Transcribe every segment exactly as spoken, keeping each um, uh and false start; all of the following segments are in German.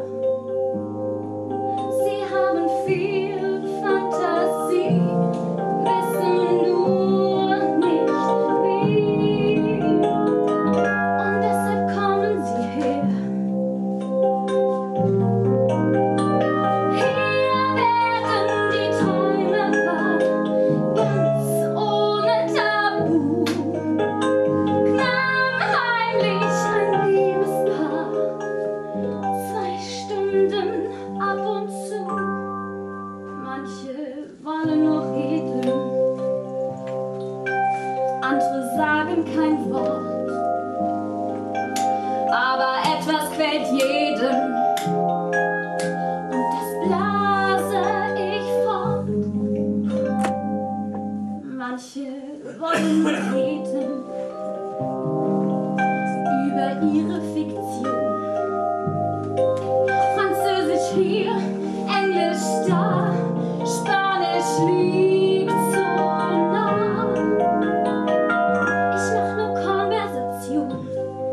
Sie haben viel Fantasie, wissen nur nicht wie. Und deshalb kommen sie her. Hier werden die Träume wahr, ganz ohne Tabu. Klammheimlich ein Liebespaar, zwei Stunden ab und zu. Manche wollen nur reden, andere sagen kein Wort, aber etwas quält jeden, und das blase ich fort. Manche wollen nur reden über ihre Fiktion. Französisch hier, Englisch da, Spanisch liegt so nah. Ich mach nur Konversation.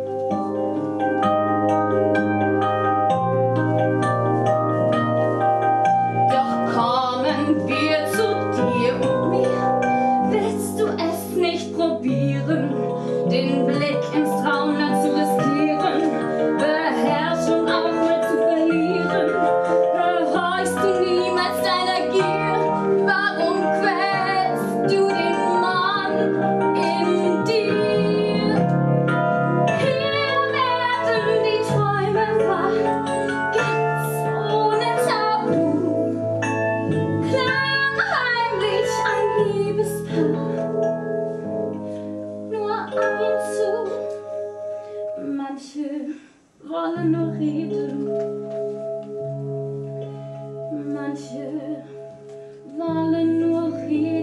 Doch kommen wir zu dir und mir. Willst du es nicht probieren, den Blick ins Traumland zu riskieren, Beherrschung auch mal zu verlieren? Gehorchst du niemals deiner Gier? Warum quälst du den Mann in dir? Hier werden die Träume wahr, ganz ohne Tabu. Klammheimlich ein Liebespaar, nur ab und zu. Manche wollen nur reden, manche wollen nur reden.